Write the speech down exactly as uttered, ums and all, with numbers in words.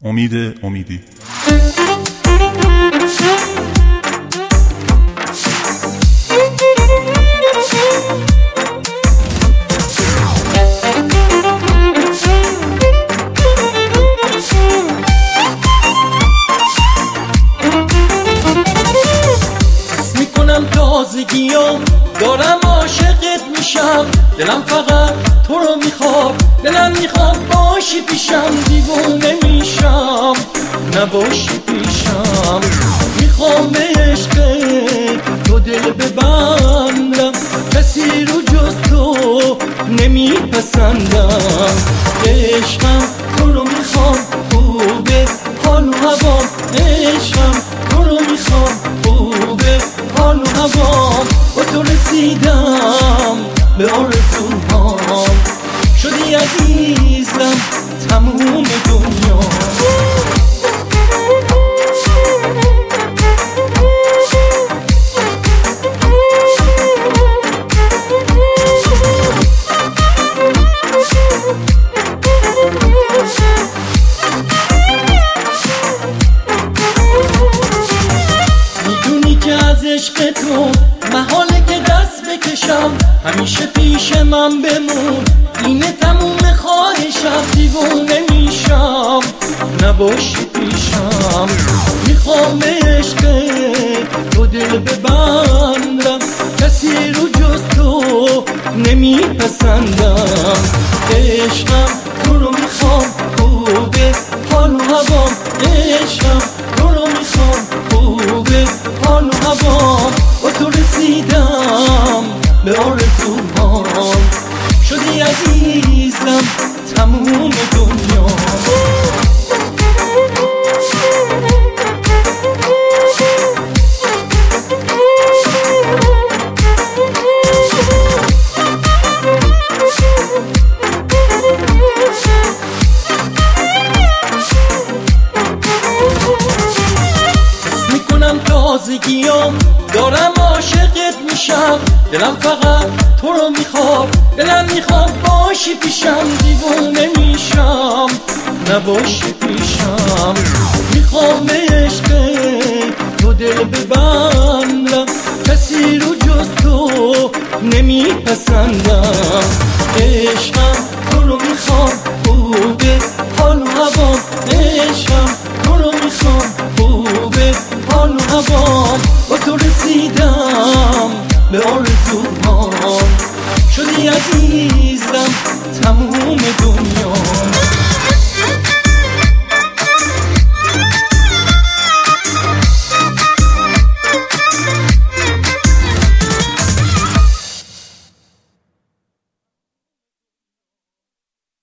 امید امیدی. میکنم تازگیام دارم عاشقت میشم، دلم فقط تو رو میخواد، دلم میخواد باشی پیشم، دیوونه میشم نباشی پیشم. میخوام عشقت تو دل ببندم، کسی رو جز تو نمیپسندم. عشقم تو رو میخوام، خوبه حال و هوام. عشقم تو رو میخوام، خوبه حال و هوام. با تو رسیدم به آرزوهام، شدی عزیزم تموم دنیا. میدونی که از عشق تو محاله که دست بکشم، همیشه پیش من بمون، اینه تموم خواهشم. دیوونه میشم نباشی پیشم. میخوام عشق تو دل ببندم، کسی رو جز تو نمیپسندم. عشقم تو رو میخوام، خوبه حال و هوام. عشقم تو رو میخوام، خوبه حال و هوام. با تو رسیدم به آرزوهام، شدی عزیزم تموم دنیا. حس میکنم تازگیام دارم عاشقت میشم، دلم فقط تو رو میخواد، دلم میخواد باشی پیشم، دیوونه میشم نباشی پیشم. میخوام عشق تو دل ببندم، کسی رو جز تو نمیپسندم. عشقم